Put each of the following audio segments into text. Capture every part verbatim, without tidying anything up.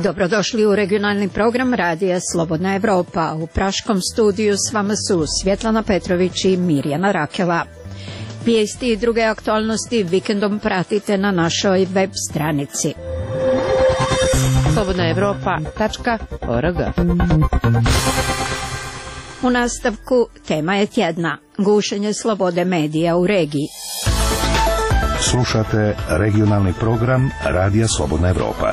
Dobrodošli u regionalni program Radija Slobodna Evropa. U praškom studiju s vama su Svjetlana Petrović i Mirjana Rakela. Vijesti i druge aktualnosti vikendom pratite na našoj web stranici slobodna evropa tačka org. U nastavku tema je tjedna: gušenje slobode medija u regiji. Slušate regionalni program Radija Slobodna Evropa.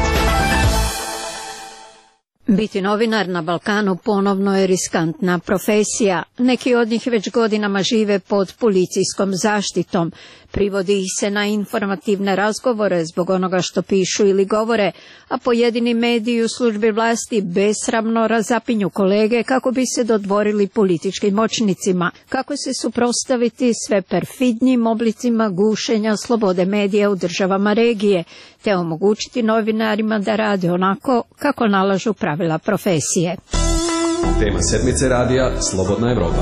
Biti novinar na Balkanu ponovno je riskantna profesija. Neki od njih već godinama žive pod policijskom zaštitom. Privodi ih se na informativne razgovore zbog onoga što pišu ili govore, a pojedini mediji u službi vlasti besramno razapinju kolege kako bi se dodvorili političkim moćnicima. Kako se suprotstaviti sve perfidnijim oblicima gušenja slobode medija u državama regije, te omogućiti novinarima da rade onako kako nalažu pravila profesije. Tema sedmice radija Slobodna Evropa.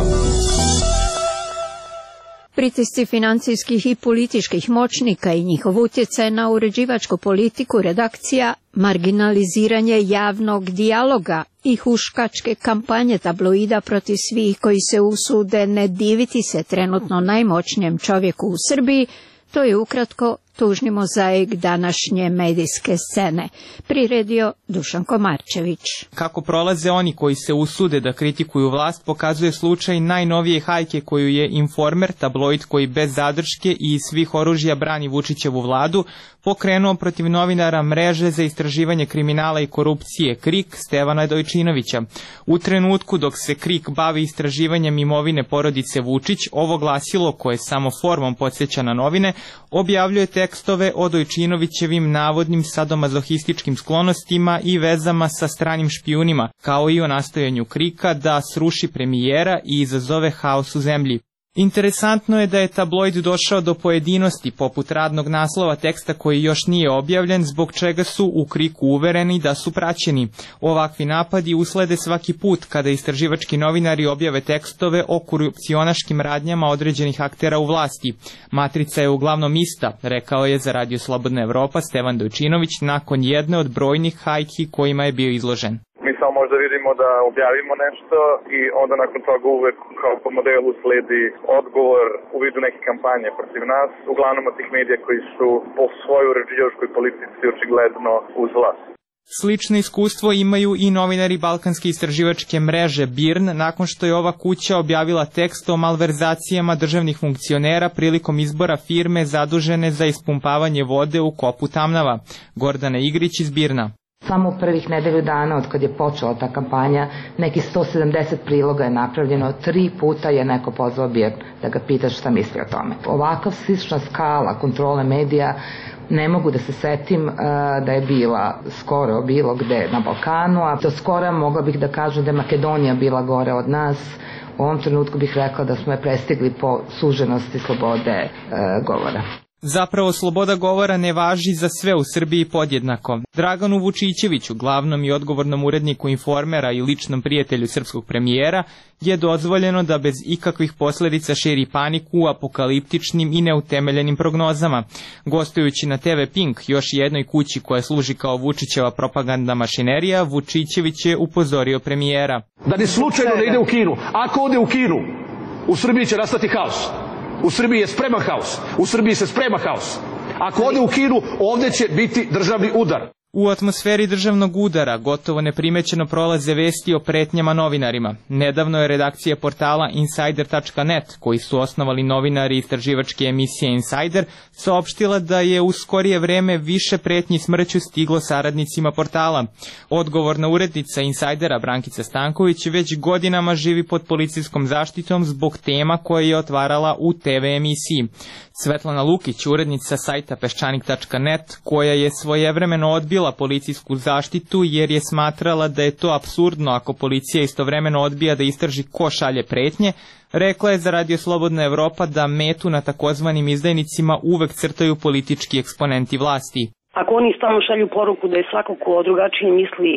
Pritisci financijskih i političkih moćnika i njihov utjecaj na uređivačku politiku redakcija, marginaliziranje javnog dijaloga i huškačke kampanje tabloida protiv svih koji se usude ne diviti se trenutno najmoćnijem čovjeku u Srbiji, to je ukratko tužni mozaik današnje medijske scene. Priredio Dušan Komarčević. Kako prolaze oni koji se usude da kritikuju vlast pokazuje slučaj najnovije hajke koju je Informer, tabloid koji bez zadrške i svih oružja brani Vučićevu vladu, pokrenuo protiv novinara Mreže za istraživanje kriminala i korupcije KRIK Stevana Dojčinovića. U trenutku dok se KRIK bavi istraživanjem imovine porodice Vučić, ovo glasilo, koje samo formom podsjeća na novine, objavljuje tekstove o Dojčinovićevim navodnim sadomazohističkim sklonostima i vezama sa stranim špijunima, kao i o nastojanju KRIK-a da sruši premijera i izazove haos u zemlji. Interesantno je da je tabloid došao do pojedinosti poput radnog naslova teksta koji još nije objavljen, zbog čega su u KRIK-u uvereni da su praćeni. Ovakvi napadi uslede svaki put kada istraživački novinari objave tekstove o korupcionaškim radnjama određenih aktera u vlasti. Matrica je uglavnom ista, rekao je za Radio Slobodna Evropa Stevan Dojčinović nakon jedne od brojnih hajki kojima je bio izložen. Mi samo možda vidimo da objavimo nešto i onda nakon toga uvek kao po modelu sledi odgovor u vidu neke kampanje protiv nas, uglavnom od tih medija koji su po svojoj uređivačkoj politici očigledno uz vlast. Slično iskustvo imaju i novinari Balkanske istraživačke mreže B I R N nakon što je ova kuća objavila tekst o malverzacijama državnih funkcionera prilikom izbora firme zadužene za ispumpavanje vode u kopu Tamnava. Gordana Igrić iz B I R N-a. Samo u prvih nedelju dana od kad je počela ta kampanja, neki sto sedamdeset priloga je napravljeno, tri puta je neko pozvao B I R N da ga pita šta misli o tome. Ovakav slična skala kontrole medija ne mogu da se setim uh, da je bila skoro bilo gde na Balkanu, a do skora mogla bih da kažem da je Makedonija bila gore od nas. U ovom trenutku bih rekla da smo je prestigli po suženosti slobode uh, govora. Zapravo, sloboda govora ne važi za sve u Srbiji podjednako. Draganu Vučićeviću, glavnom i odgovornom uredniku Informera i ličnom prijatelju srpskog premijera, je dozvoljeno da bez ikakvih posljedica širi paniku u apokaliptičnim i neutemeljenim prognozama. Gostujući na T V Pink, još jednoj kući koja služi kao Vučićeva propagandna mašinerija, Vučićević je upozorio premijera. Da ni slučajno ne ide u Kinu. Ako ode u Kinu, u Srbiji će nastati haos. U Srbiji je spreman haos. U Srbiji se sprema haos. Ako ode u Kinu, ovdje će biti državni udar. U atmosferi državnog udara gotovo neprimećeno prolaze vesti o pretnjama novinarima. Nedavno je redakcija portala Insider tačka net, koji su osnovali novinari istraživačke emisije Insider, saopštila da je u skorije vreme više pretnji smrću stiglo saradnicima portala. Odgovorna urednica Insidera Brankica Stanković već godinama živi pod policijskom zaštitom zbog tema koje je otvarala u T V emisiji. Svetlana Lukić, urednica sajta peščanik tačka net, koja je svojevremeno odbila policijsku zaštitu jer je smatrala da je to apsurdno ako policija istovremeno odbija da istraži ko šalje pretnje, rekla je za Radio Slobodna Evropa da metu na takozvanim izdajnicima uvek crtaju politički eksponenti vlasti. Ako oni stalno šalju poruku da je svako ko drugačije misli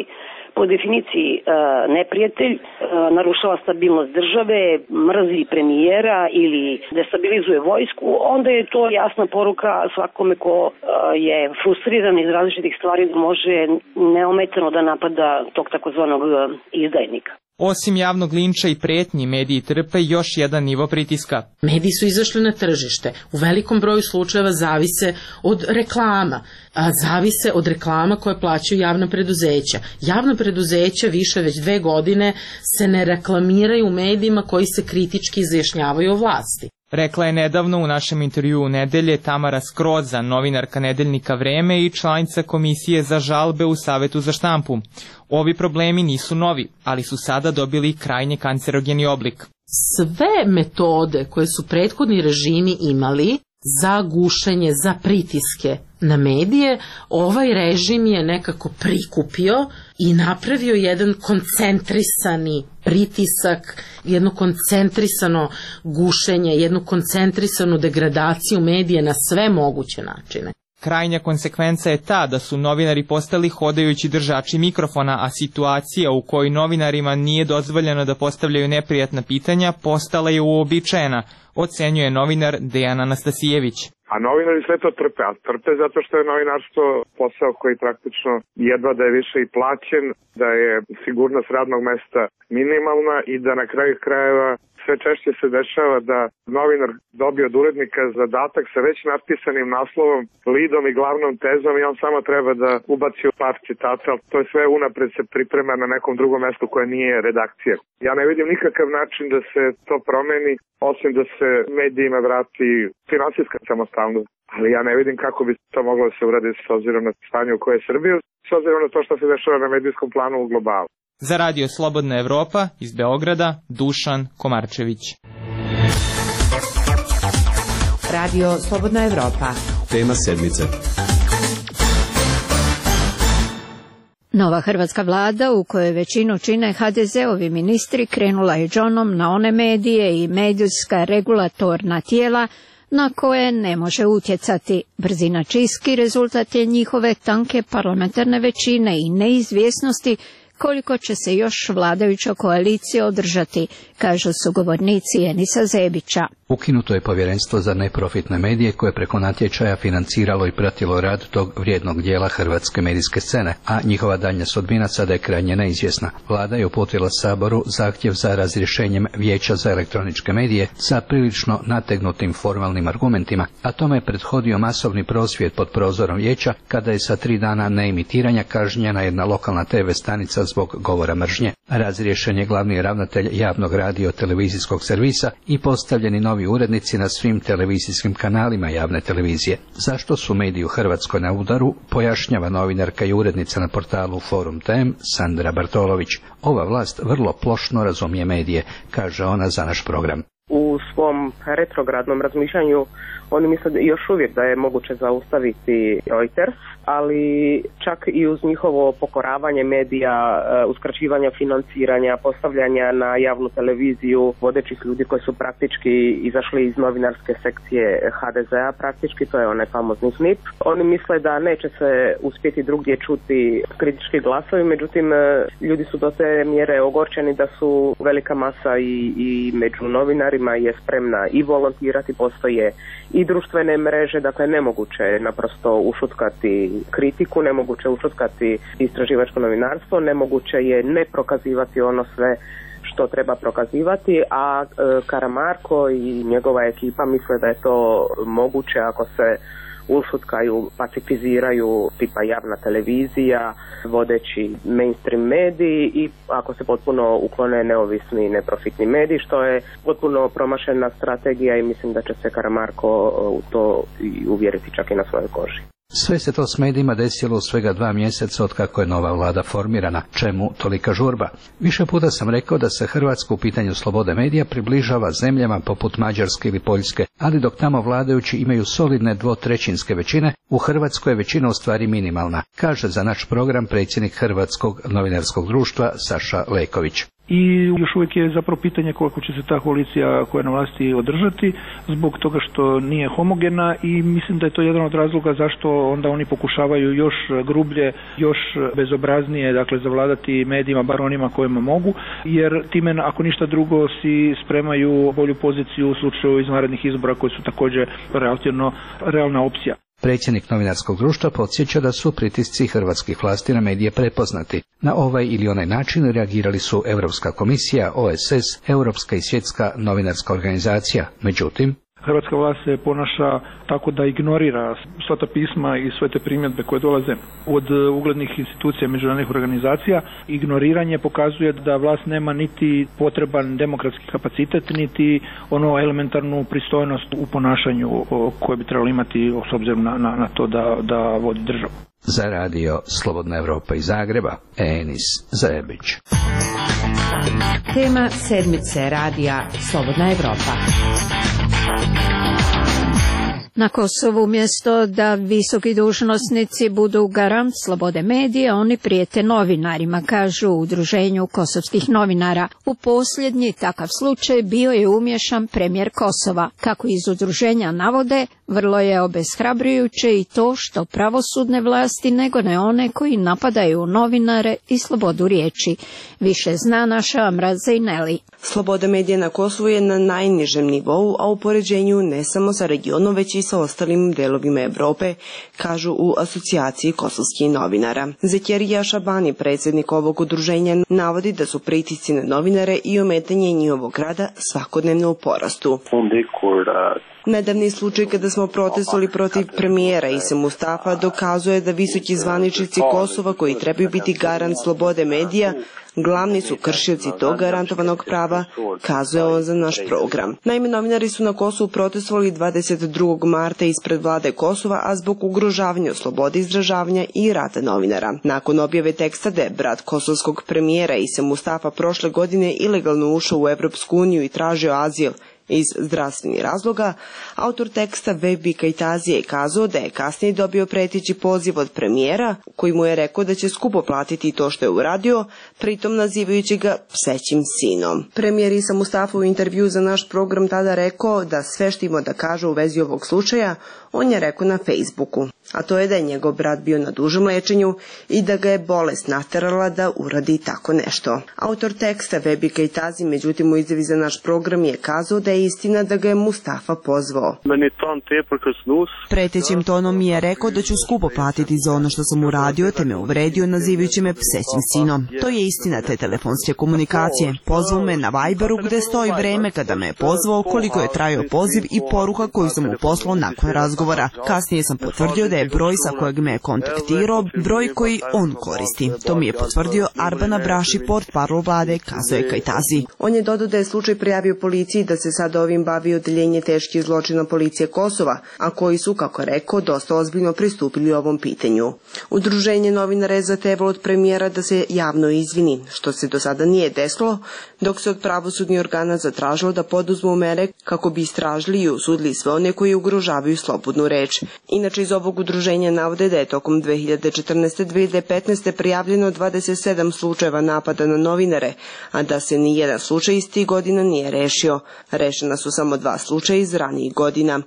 po definiciji e, neprijatelj, e, narušava stabilnost države, mrzi premijera ili destabilizuje vojsku, onda je to jasna poruka svakome ko e, je frustriran iz različitih stvari da može neometano da napada tog takozvanog izdajnika. Osim javnog linča i pretnji, mediji trpe još jedan nivo pritiska. Mediji su izašli na tržište. U velikom broju slučajeva zavise od reklama. A zavise od reklama koje plaćaju javna preduzeća. Javna preduzeća više već dve godine se ne reklamiraju u medijima koji se kritički izjašnjavaju o vlasti. Rekla je nedavno u našem intervjuu Nedelje Tamara Skroza, novinarka nedeljnika Vreme i članica Komisije za žalbe u Savetu za štampu. Ovi problemi nisu novi, ali su sada dobili krajnje kancerogeni oblik. Sve metode koje su prethodni režimi imali za gušenje, za pritiske na medije, ovaj režim je nekako prikupio i napravio jedan koncentrisani pritisak, jedno koncentrisano gušenje, jednu koncentrisanu degradaciju medije na sve moguće načine. Krajnja konsekvenca je ta da su novinari postali hodajući držači mikrofona, a situacija u kojoj novinarima nije dozvoljeno da postavljaju neprijatna pitanja postala je uobičajena, ocenjuje novinar Dejan Anastasijević. A novinari sve to trpe, a trpe zato što je novinarstvo posao koji praktično jedva da je više i plaćen, da je sigurnost radnog mesta minimalna i da na kraju krajeva sve češće se dešava da novinar dobije od urednika zadatak sa već napisanim naslovom, lidom i glavnom tezom i on samo treba da ubaci u par citata, ali to je sve unapred se priprema na nekom drugom mestu koje nije redakcija. Ja ne vidim nikakav način da se to promeni, osim da se medijima vrati finansijska samostalnost. Ali ja ne vidim kako bi to moglo da se uradi s obzirom na stanje u koje je Srbija, s obzirom na to što se dešava na medijskom planu u globalu. Za Radio Slobodna Evropa iz Beograda, Dušan Komarčević. Radio Slobodna Evropa. Tema sedmice. Nova hrvatska vlada, u kojoj većinu čine ha de ze-ovi ministri, krenula je džonom na one medije i medijska regulatorna tijela na koje ne može utjecati. Brzina čistki rezultat je njihove tanke parlamentarne većine i neizvjesnosti koliko će se još vladajuća koalicija održati, kažu sugovornici Enisa Zebića. Ukinuto je povjerenstvo za neprofitne medije koje preko natječaja financiralo i pratilo rad tog vrijednog dijela hrvatske medijske scene, a njihova daljnja sudbina sada je krajnje neizvjesna. Vlada je uputila Saboru zahtjev za razrješenjem Vijeća za elektroničke medije sa prilično nategnutim formalnim argumentima, a tome je prethodio masovni prosvjed pod prozorom vijeća kada je sa tri dana neimitiranja kažnjena jedna lokalna te ve stanica zbog govora mržnje. Razriješen je glavni ravnatelj javnog radio-televizijskog servisa i postavljeni novi urednici na svim televizijskim kanalima javne televizije. Zašto su mediji u Hrvatskoj na udaru, pojašnjava novinarka i urednica na portalu Forum Tem Sandra Bartolović. Ova vlast vrlo plošno razumije medije, kaže ona za naš program. U svom retrogradnom razmišljanju oni misle još uvijek da je moguće zaustaviti Reuters, ali čak i uz njihovo pokoravanje medija, uskraćivanja financiranja, postavljanja na javnu televiziju vodećih ljudi koji su praktički izašli iz novinarske sekcije ha de ze-a, praktički, to je onaj famozni snip. Oni misle da neće se uspjeti drugdje čuti kritički glasovi, međutim ljudi su do te mjere ogorčeni da su velika masa i, i među novinarima je spremna i volontirati, postoje i društvene mreže, dakle nemoguće je naprosto ušutkati kritiku, nemoguće je ušutkati istraživačko novinarstvo, nemoguće je ne prokazivati ono sve što treba prokazivati, a e, Karamarko i njegova ekipa misle da je to moguće ako se ušutkaju, pacifiziraju tipa javna televizija, vodeći mainstream mediji i ako se potpuno uklone neovisni i neprofitni mediji, što je potpuno promašena strategija i mislim da će se Karamarko u to uvjeriti čak i na svojoj koži. Sve se to s medijima desilo u svega dva mjeseca od kako je nova vlada formirana. Čemu tolika žurba? Više puta sam rekao da se Hrvatska u pitanju slobode medija približava zemljama poput Mađarske ili Poljske, ali dok tamo vladajući imaju solidne dvotrećinske većine, u Hrvatskoj je većina u stvari minimalna, kaže za naš program predsjednik Hrvatskog novinarskog društva Saša Leković. i još uvijek je zapravo pitanje koliko će se ta koalicija koja je na vlasti održati, zbog toga što nije homogena, i mislim da je to jedan od razloga zašto onda oni pokušavaju još grublje, još bezobraznije, dakle, zavladati medijima, bar onima kojima mogu, jer time, ako ništa drugo, si spremaju bolju poziciju u slučaju izvanrednih izbora koji su također relativno realna opcija. Predsjednik novinarskog društva podsjeća da su pritisci hrvatskih vlasti na medije prepoznati. Na ovaj ili onaj način reagirali su Europska komisija, O S S, Europska i Svjetska novinarska organizacija. Međutim, hrvatska vlast se ponaša tako da ignorira sva ta pisma i sve te primjedbe koje dolaze od uglednih institucija, međunarodnih organizacija. Ignoriranje pokazuje da vlast nema niti potreban demokratski kapacitet, niti ono elementarnu pristojnost u ponašanju koje bi trebalo imati s obzirom na, na, na to da, da vodi državu. Za radio Slobodna Evropa iz Zagreba, Enis Zajebić. Tema sedmice radija Slobodna Evropa. Na Kosovu umjesto da visoki dužnosnici budu garant slobode medija, oni prijete novinarima, kažu u Udruženju kosovskih novinara. U posljednji takav slučaj bio je umješan premijer Kosova. Kako iz udruženja navode, vrlo je obeshrabrujuće i to što pravosudne vlasti nego ne one koji napadaju novinare i slobodu riječi. Više zna naša Amra Zejneli. Sloboda medija na Kosovu je na najnižem nivou, a u poređenju ne samo sa regionom, već i sa ostalim delovima Evrope, kažu u asocijaciji kosovskih novinara. Zekjerija Šabani, predsjednik ovog udruženja, navodi da su pritisci na novinare i ometanje njihovog rada svakodnevno u porastu. Nedavni slučaj kada smo protestovali protiv premijera Ise Mustafa dokazuje da visoki zvaničnici Kosova, koji trebaju biti garant slobode medija, glavni su kršioci tog garantovanog prava, kazuje on za naš program. Naime, novinari su na Kosovu protestovali dvadeset drugog marta ispred vlade Kosova, a zbog ugrožavanja slobode izražavanja i rada novinara. Nakon objave teksta da je brat kosovskog premijera Ise Mustafa prošle godine ilegalno ušao u Evropsku uniju i tražio azil iz zdravstvenih razloga, autor teksta Vebi Kajtazi je kazao da je kasnije dobio preteći poziv od premijera koji mu je rekao da će skupo platiti to što je uradio, pritom nazivajući ga psećim sinom. Premijer Isa Mustafa u intervju za naš program tada rekao da sve što ima da kaže u vezi ovog slučaja on je rekao na Facebooku, a to je da je njegov brat bio na dužem lečenju i da ga je bolest naterala da uradi tako nešto. Autor teksta Vebi Kajtazi, međutim, u izjavi za naš program je kazao da je istina da ga je Mustafa pozvao. Pretećim tonom mi je rekao da ću skupo platiti za ono što sam uradio, te me uvredio nazivajući me psećim sinom. To je istina te telefonske komunikacije. Pozvao me na Viberu gde stoji vreme kada me je pozvao, koliko je trajao poziv i poruka koju sam mu poslao nakon razgovora. Kasnije sam potvrdio da je broj sa kojeg me je kontaktirao broj koji on koristi. To mi je potvrdio Arbana Braši, portparol vlade, kazao je Kajtazi. On je dodao da je slučaj prijavio policiji, da se sad ovim bavi odeljenje teških zločina policije Kosova, a koji su, kako rekao, dosta ozbiljno pristupili ovom pitanju. Udruženje novinara je zahtevalo od premijera da se javno izvini, što se do sada nije desilo, dok se od pravosudnih organa zatražilo da poduzmu mere kako bi istražili i osudili sve one koji ugrožavaju slobodnu reč. Inače, iz ovog udruženja navode da je tokom dve hiljade četrnaeste. do dve hiljade petnaeste. prijavljeno dvadeset sedam slučajeva napada na novinare, a da se ni jedan slučaj iz tih godina nije rešio. Rešena su samo dva slučaja iz ranijih godina.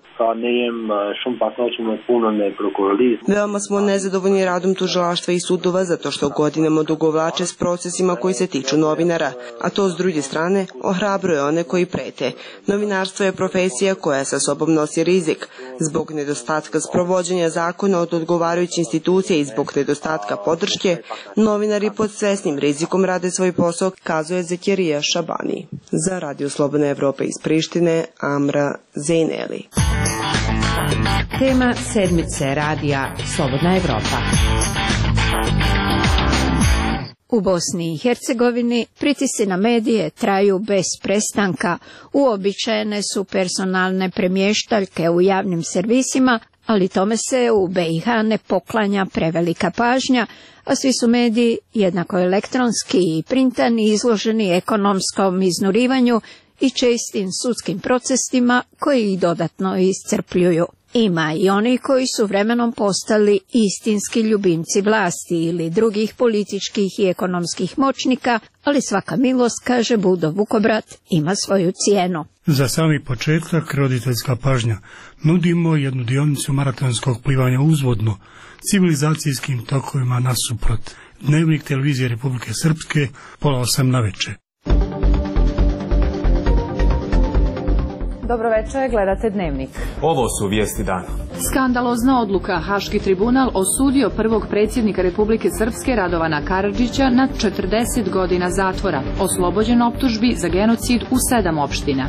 Veoma smo nezadovoljni radom tužilaštva i sudova zato što godinama odugovlače s procesima koji se tiču novinara, a to s druge strane ohrabruje one koji prete. Novinarstvo je profesija koja sa sobom nosi rizik. Zbog nedostatka sprovođenja zakona od odgovarajućih institucija i zbog nedostatka podrške, novinari pod svesnim rizikom rade svoj posao, kazuje Zekjerija Šabani. Za Radio Slobodna Evropa iz Prištine, Amra Zejneli. Tema sedmice radija Slobodna Evropa. U Bosni i Hercegovini pritisci na medije traju bez prestanka. Uobičajene su personalne premještaljke u javnim servisima, ali tome se u B i H ne poklanja prevelika pažnja, a svi su mediji, jednako elektronski i printani, izloženi ekonomskom iznurivanju i čestim sudskim procesima koji ih dodatno iscrpljuju. Ima i oni koji su vremenom postali istinski ljubimci vlasti ili drugih političkih i ekonomskih moćnika, ali svaka milost, kaže Budo Vukobrat, ima svoju cijenu. Za sami početak roditeljska pažnja. Nudimo jednu dionicu maratonskog plivanja uzvodno, civilizacijskim tokovima nasuprot. Dnevnik televizije Republike Srpske, pola osam na večer. Dobro večer, gledate Dnevnik. Ovo su vijesti dana. Skandalozna odluka. Haški tribunal osudio prvog predsjednika Republike Srpske Radovana Karadžića na četrdeset godina zatvora, oslobođen optužbi za genocid u sedam opština.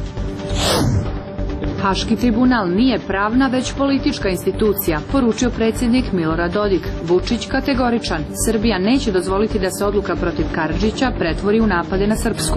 Haški tribunal nije pravna, već politička institucija, poručio predsjednik Milorad Dodik. Vučić kategoričan. Srbija neće dozvoliti da se odluka protiv Karadžića pretvori u napade na Srpsku.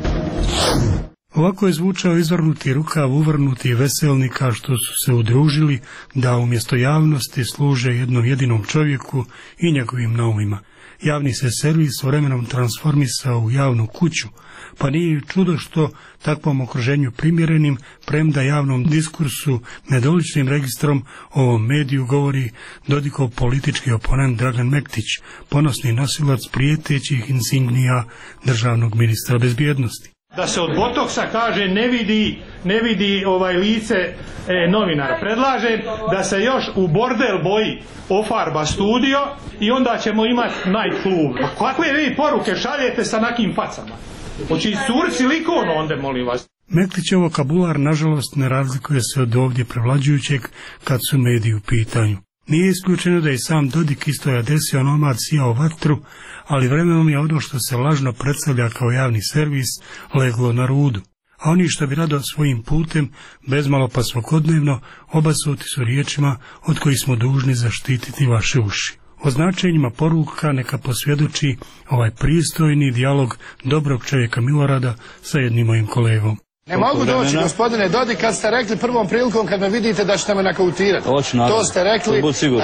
Ovako je zvučao izvrnuti rukav uvrnuti veselnika što su se udružili da umjesto javnosti služe jednom jedinom čovjeku i njegovim naumima. Javni se servis vremenom transformisao u javnu kuću, pa nije čudo što takvom okruženju primjerenim, premda javnom diskursu nedoličnim registrom ovom mediju govori Dodikov politički oponent Dragan Mektić, ponosni nosilac prijetećih insignija državnog ministra bezbjednosti. Da se od botoksa kaže ne vidi, ne vidi ovaj lice e, novinara. Predlažem da se još u bordel boji ofarba studio i onda ćemo imati night club. Kakve vi poruke šaljete sa nakim facama? Hoće iscuriti silikon onda, molim vas. Mektićev vokabular nažalost ne razlikuje se od ovdje prevlađujućeg kad su mediji u pitanju. Nije isključeno da je sam Dodik istoja desio onomad sijao vatru, ali vremenom je ono što se lažno predstavlja kao javni servis leglo na rudu. A oni što bi rado svojim putem, bezmalo pa svakodnevno, obasuti su riječima od kojih smo dužni zaštititi vaše uši. O značenjima poruka neka posvjedoči ovaj pristojni dijalog dobrog čovjeka Milorada sa jednim mojim kolegom. Ne mogu doći, gospodine Dodik, kad ste rekli prvom prilikom kad me vidite da ćete me nakautirati. To ste rekli.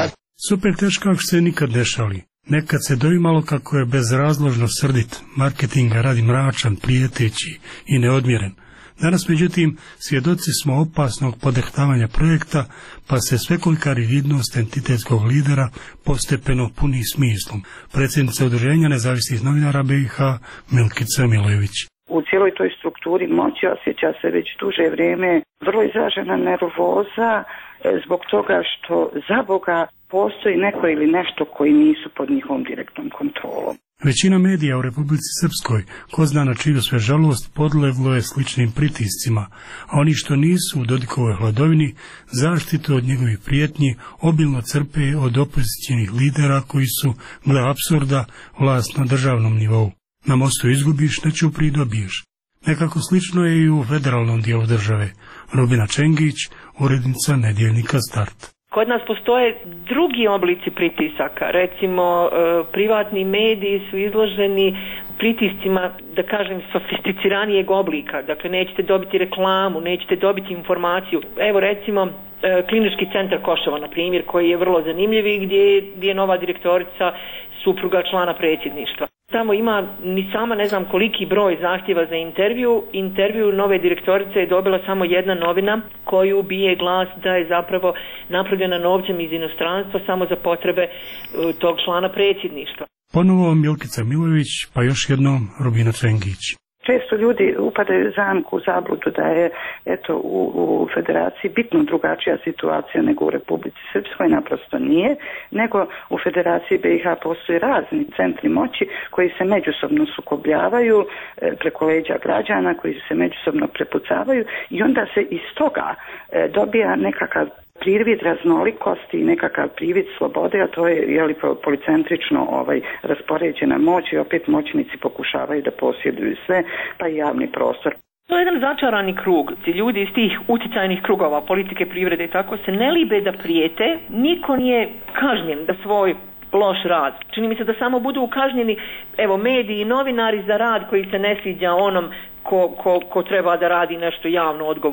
Super teškak se nikad ne šali. Nekad se doimalo kako je bezrazložno srdit, marketinga radi mračan, prijeteći i neodmjeren. Danas, međutim, svjedoci smo opasnog podehtavanja projekta, pa se svekolika rigidnost entitetskog lidera postepeno puni smislom. Predsjednica Udruženja nezavisnih novinara B i H Milkica Milojević. U cijeloj toj strukturi moći osjeća se već duže vrijeme vrlo izražena nervoza zbog toga što za Boga postoji neko ili nešto koji nisu pod njihovom direktnom kontrolom. Većina medija u Republici Srpskoj, ko zna na čiju sve žalost, podleglo je sličnim pritiscima, a oni što nisu u Dodikovoj hladovini, zaštitu od njegovih prijetnji obilno crpe od opozicionih lidera koji su, gle apsurda, vlast na državnom nivou. Na mostu izgubiš, na Ćupriji dobiješ. Nekako slično je i u federalnom dijelu države. Rubina Čengić, urednica nedjeljnika Start. Kod nas postoje drugi oblici pritisaka, recimo e, privatni mediji su izloženi pritiscima, da kažem, sofisticiranijeg oblika, dakle nećete dobiti reklamu, nećete dobiti informaciju. Evo recimo e, Klinički centar Košava, na primjer, koji je vrlo zanimljiv i gdje, gdje je nova direktorica supruga člana predsjedništva. Tamo ima ni sama ne znam koliki broj zahtjeva za intervju. Intervju nove direktorice je dobila samo jedna novina koju bije glas da je zapravo napravljena novcem iz inostranstva samo za potrebe tog člana predsjedništva. Ponovo Milkica Milojević, pa još jednom Rubina Čengić. Često ljudi upadaju u zamku, u zabludu da je eto, u, u federaciji bitno drugačija situacija nego u Republici Srpskoj, naprosto nije, nego u federaciji B i H postoji razni centri moći koji se međusobno sukobljavaju e, preko leđa građana, koji se međusobno prepucavaju i onda se iz toga e, dobija nekakav privid raznolikosti i nekakav privid slobode, a to je jeli, policentrično ovaj, raspoređena moć i opet moćnici pokušavaju da posjeduju sve, pa i javni prostor. To je jedan začarani krug. Ljudi iz tih uticajnih krugova, politike, privrede i tako se ne libe da prijete, niko nije kažnjen da svoj loš rad. Čini mi se da samo budu kažnjeni, evo, mediji i novinari za rad koji se ne sviđa onom ko, ko, ko treba da radi nešto javno odgovorno.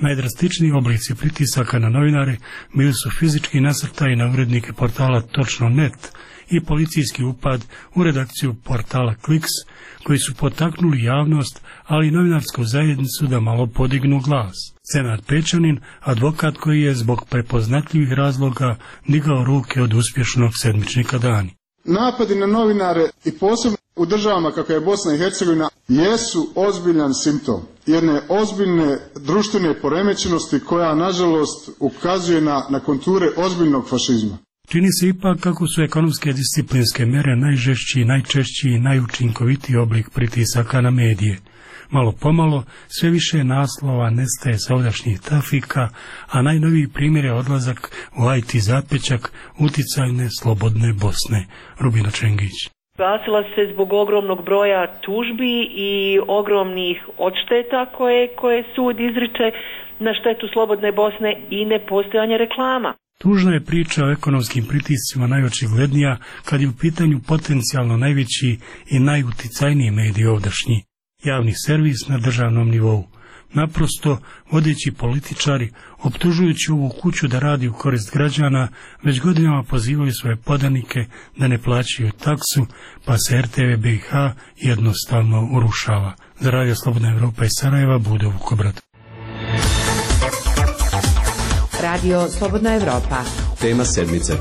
Najdrastičniji oblici pritisaka na novinare bili su fizički nasrtaji na urednike portala Točno net net i policijski upad u redakciju portala Kliks, koji su potaknuli javnost, ali i novinarsku zajednicu da malo podignu glas. Senad Pečanin, advokat koji je zbog prepoznatljivih razloga digao ruke od uspješnog sedmičnika Dani. Napadi na novinare i posebno u državama kakva je Bosna i Hercegovina jesu ozbiljan simptom jedne ozbiljne društvene poremećenosti koja nažalost ukazuje na, na konture ozbiljnog fašizma. Čini se ipak kako su ekonomske disciplinske mere najžešći, najčešći i najučinkovitiji oblik pritisaka na medije. Malo pomalo sve više naslova nestaje sa ovdašnjih trafika, a najnoviji primjer je odlazak u I T zapećak uticajne slobodne Bosne. Rubina Čengić. Gasila se zbog ogromnog broja tužbi i ogromnih odšteta koje, koje sud izriče na štetu slobodne Bosne i nepostojanje reklama. Tužna je priča o ekonomskim pritiscima najočiglednija kad je u pitanju potencijalno najveći i najuticajniji medij ovdašnji, javni servis na državnom nivou. Naprosto, vodeći političari, optužujući ovu kuću da radi u korist građana, već godinama pozivaju svoje podanike da ne plaćaju taksu, pa se R T V B i H jednostavno urušava. Za Radio Slobodna Evropa iz Sarajeva, Budo Vukobrad. Radio Slobodna Evropa. Tema sedmice.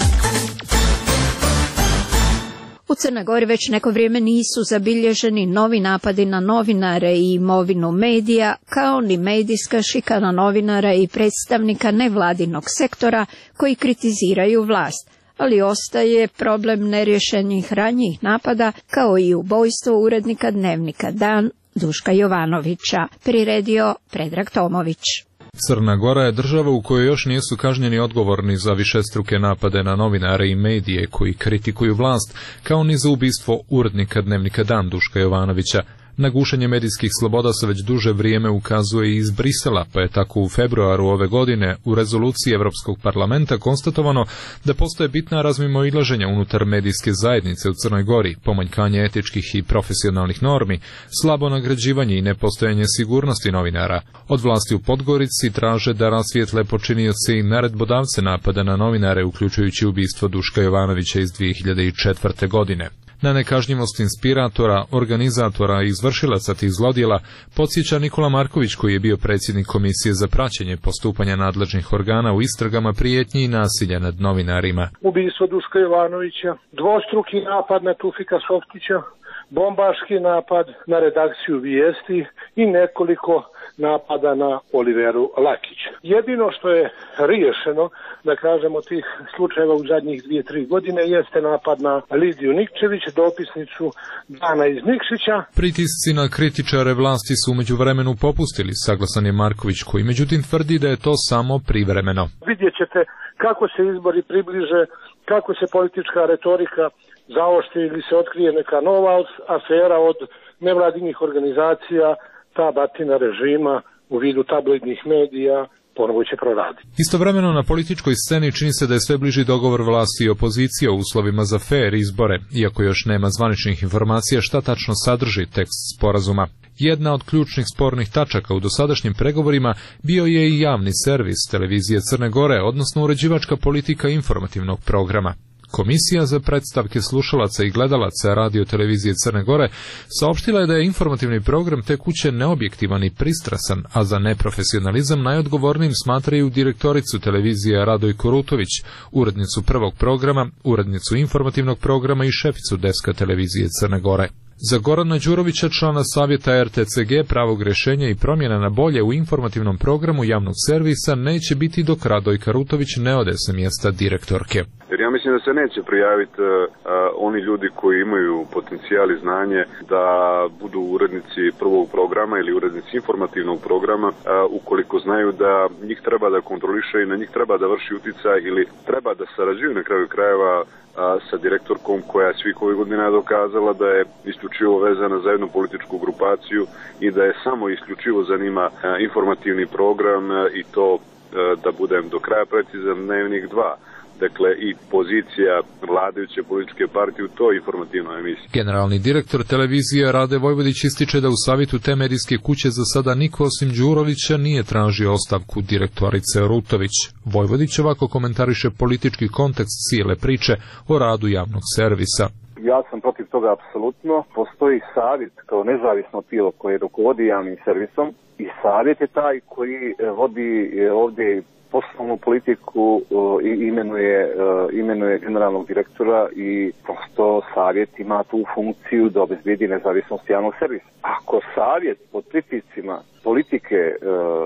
U Crnoj Gori već neko vrijeme nisu zabilježeni novi napadi na novinare i imovinu medija, kao ni medijska šikana novinara i predstavnika nevladinog sektora koji kritiziraju vlast, ali ostaje problem nerješenih ranjih napada, kao i ubojstvo urednika dnevnika Dan Duška Jovanovića, priredio Predrag Tomović. Crna Gora je država u kojoj još nisu kažnjeni odgovorni za višestruke napade na novinare i medije koji kritikuju vlast, kao ni za ubistvo urednika dnevnika Dan Duška Jovanovića. Na gušenje medijskih sloboda se već duže vrijeme ukazuje i iz Brisela, pa je tako u februaru ove godine u rezoluciji Europskog parlamenta konstatovano da postoje bitna razmimoilaženja unutar medijske zajednice u Crnoj Gori, pomanjkanje etičkih i profesionalnih normi, slabo nagrađivanje i nepostojanje sigurnosti novinara. Od vlasti u Podgorici traže da rasvijetle počinioce i naredbodavce napada na novinare, uključujući ubistvo Duška Jovanovića iz dvije hiljade četvrte. godine. Na nekažnjivost inspiratora, organizatora i izvršilaca tih zlodjela podsjeća Nikola Marković, koji je bio predsjednik Komisije za praćenje postupanja nadležnih organa u istragama prijetnji i nasilja nad novinarima. Ubistvo Duška Jovanovića, dvostruki napad na Tufika Softića, bombaški napad na redakciju Vijesti i nekoliko napada na Oliveru Lakić. Jedino što je riješeno, da kažemo, tih slučajeva u zadnjih dvije, tri godine jeste napad na Lidiju Nikčević, dopisnicu Dana iz Nikšića. Pritisci na kritičare vlasti su umeđu vremenu popustili, saglasan je Marković, koji međutim tvrdi da je to samo privremeno. Vidjet ćete kako se izbori približe, kako se politička retorika zaoštri ili se otkrije neka nova afera od nevladinih organizacija, ta batina režima u vidu tabloidnih medija ponovo će proraditi. Istovremeno na političkoj sceni čini se da je sve bliži dogovor vlasti i opozicije o uslovima za fer izbore, iako još nema zvaničnih informacija šta tačno sadrži tekst sporazuma. Jedna od ključnih spornih tačaka u dosadašnjim pregovorima bio je i javni servis televizije Crne Gore, odnosno uređivačka politika informativnog programa. Komisija za predstavke slušalaca i gledalaca radio televizije Crne Gore saopštila je da je informativni program te kuće neobjektivan i pristrasan, a za neprofesionalizam najodgovornijim smatraju direktoricu televizije Radoj Korutović, urednicu prvog programa, urednicu informativnog programa i šeficu deska televizije Crne Gore. Za Gorana Đurovića, člana savjeta R T C G, pravog rješenja i promjena na bolje u informativnom programu javnog servisa neće biti dok Radojka Rutović ne ode sa mjesta direktorke. Jer ja mislim da se neće prijaviti uh, oni ljudi koji imaju potencijal i znanje da budu urednici prvog programa ili urednici informativnog programa uh, ukoliko znaju da njih treba da kontroliše i na njih treba da vrši uticaj ili treba da sarađuju na kraju krajeva uh, sa direktorkom koja svih ovih godina je dokazala da je isključivo vezana za jednu političku grupaciju i da je samo isključivo zanima uh, informativni program uh, i to, uh, da budem do kraja precizan, Dnevnik dva. dakle i pozicija vladajuće političke partije u toj informativnoj emisiji. Generalni direktor televizije Rade Vojvodić ističe da u savjetu te medijske kuće za sada niko osim Đurovića nije tražio ostavku direktorice Rutović. Vojvodić ovako komentariše politički kontekst cijele priče o radu javnog servisa. Ja sam protiv toga apsolutno. Postoji savjet kao nezavisno tijelo koje rukovodi javnim servisom i savjet je taj koji vodi ovdje poslovnu politiku i imenuje, imenuje generalnog direktora i prosto savjet ima tu funkciju da obezbedi nezavisnost javnog servisa. Ako savjet pod pritiscima politike e,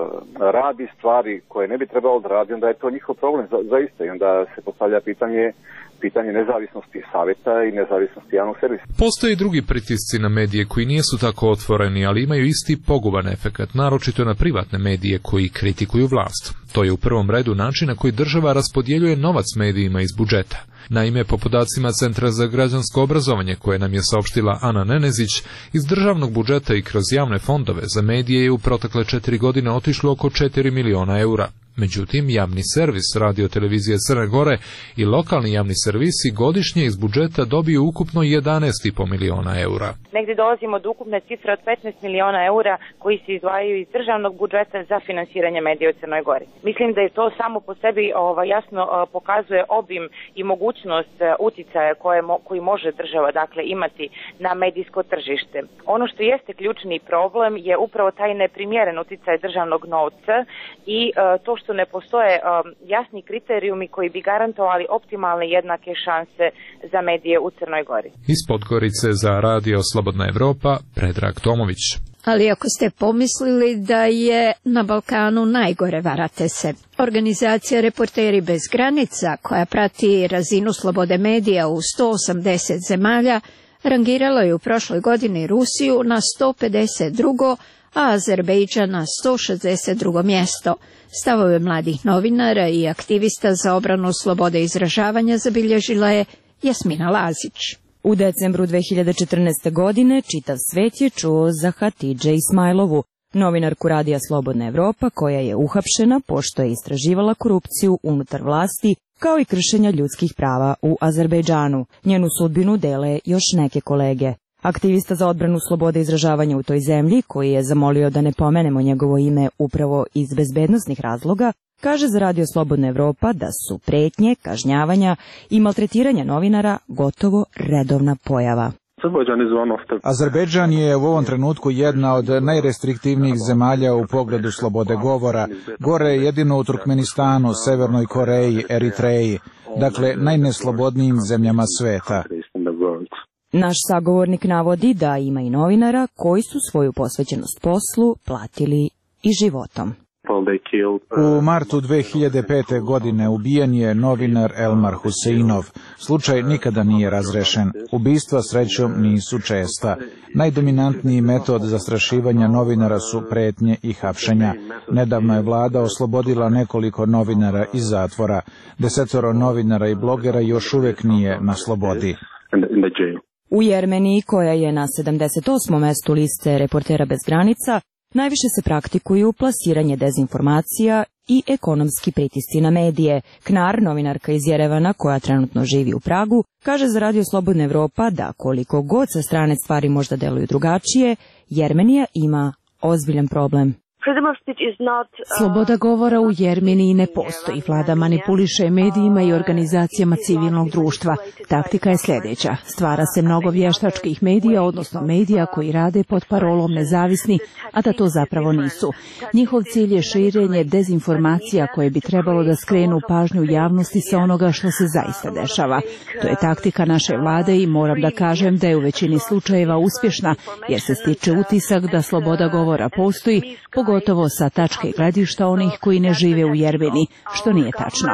radi stvari koje ne bi trebalo da radi, onda je to njihov problem za, zaista i onda se postavlja pitanje pitanje nezavisnosti savjeta i nezavisnosti javnog servisa. Postoje i drugi pritisci na medije koji nisu tako otvoreni, ali imaju isti poguban efekat, naročito na privatne medije koji kritikuju vlast. To je u prvom redu način na koji država raspodjeljuje novac medijima iz budžeta. Naime, po podacima Centra za građansko obrazovanje koje nam je saopštila Ana Nenezić, iz državnog budžeta i kroz javne fondove za medije je u protekle četiri godine otišlo oko četiri miliona eura. Međutim, javni servis Radio-televizije Crne Gore i lokalni javni servisi godišnje iz budžeta dobiju ukupno jedanaest i po miliona eura. Negdje dolazimo do ukupne cifre od petnaest miliona eura koji se izdvajaju iz državnog budžeta za finansiranje medija u Crnoj Gori. Mislim da je to samo po sebi ovaj, jasno pokazuje obim i mogućnost uticaja koje mo, koji može država dakle imati na medijsko tržište. Ono što jeste ključni problem je upravo taj neprimjeren uticaj državnog novca i uh, to što ne postoje um, jasni kriterijumi koji bi garantovali optimalne jednake šanse za medije u Crnoj Gori. Iz Podgorice za Radio Slobodna Evropa, Predrag Tomović. Ali ako ste pomislili da je na Balkanu najgore, varate se. Organizacija Reporteri bez granica, koja prati razinu slobode medija u sto osamdeset zemalja, rangirala je u prošloj godini Rusiju na sto pedeset drugo, a Azerbejdžan na sto šezdeset drugo mjesto. Stavove mladih novinara i aktivista za obranu slobode izražavanja zabilježila je Jasmina Lazić. U decembru dve hiljade četrnaeste. godine čitav svet je čuo za Hatidže Ismailovu, novinarku Radija Slobodna Evropa koja je uhapšena pošto je istraživala korupciju unutar vlasti kao i kršenja ljudskih prava u Azerbejdžanu. Njenu sudbinu dele još neke kolege. Aktivista za odbranu slobode izražavanja u toj zemlji, koji je zamolio da ne pomenemo njegovo ime upravo iz bezbednosnih razloga, kaže za Radio Slobodna Evropa da su pretnje, kažnjavanja i maltretiranja novinara gotovo redovna pojava. Azerbejdžan je u ovom trenutku jedna od najrestriktivnijih zemalja u pogledu slobode govora. Gore je jedino u Turkmenistanu, Severnoj Koreji, Eritreji, dakle najneslobodnijim zemljama sveta. Naš sagovornik navodi da ima i novinara koji su svoju posvećenost poslu platili i životom. U martu dve hiljade pete. godine ubijen je novinar Elmar Huseinov. Slučaj nikada nije razrešen. Ubistva srećom nisu česta. Najdominantniji metod zastrašivanja novinara su pretnje i hapšenja. Nedavno je vlada oslobodila nekoliko novinara iz zatvora. Desetoro novinara i blogera još uvijek nije na slobodi. U Jermeniji, koja je na sedamdeset osmom mestu liste Reportera bez granica, najviše se praktikuju plasiranje dezinformacija i ekonomski pritisci na medije. Knar, novinarka iz Jerevana koja trenutno živi u Pragu, kaže za Radio Slobodna Evropa da koliko god sa strane stvari možda deluju drugačije, Jermenija ima ozbiljan problem. Sloboda govora u Jermeniji ne postoji. Vlada manipuliše medijima i organizacijama civilnog društva. Taktika je sljedeća. Stvara se mnogo vještačkih medija, odnosno medija koji rade pod parolom nezavisni, a da to zapravo nisu. Njihov cilj je širenje dezinformacija koje bi trebalo da skrenu pažnju javnosti sa onoga što se zaista dešava. To je taktika naše vlade i moram da kažem da je u većini slučajeva uspješna, jer se stiče utisak da sloboda govora postoji, pogotovo sa tačke gledišta onih koji ne žive u Jermeni, što nije tačno.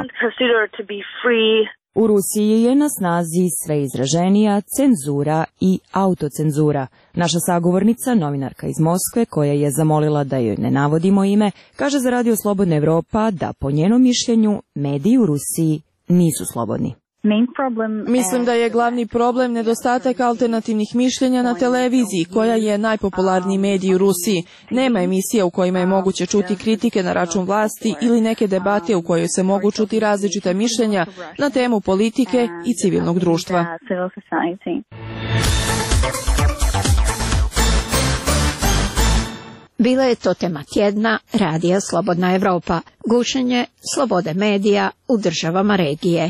U Rusiji je na snazi sve izraženija cenzura i autocenzura. Naša sagovornica, novinarka iz Moskve, koja je zamolila da joj ne navodimo ime, kaže za Radio Slobodna Evropa da po njenom mišljenju mediji u Rusiji nisu slobodni. Mislim da je glavni problem nedostatak alternativnih mišljenja na televiziji, koja je najpopularniji medij u Rusiji. Nema emisija u kojima je moguće čuti kritike na račun vlasti ili neke debate u kojoj se mogu čuti različita mišljenja na temu politike i civilnog društva. Bila je to tema tjedna Radija Slobodna Evropa, gušenje slobode medija u državama regije.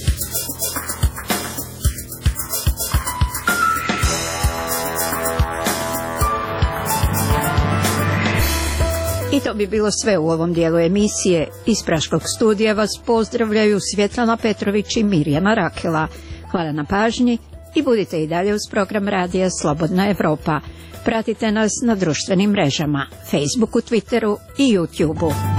I to bi bilo sve u ovom dijelu emisije. Iz Praškog studija vas pozdravljaju Svjetlana Petrović i Mirjana Rakela. Hvala na pažnji i budite i dalje uz program Radija Slobodna Evropa. Pratite nas na društvenim mrežama, Facebooku, Twitteru i YouTubeu.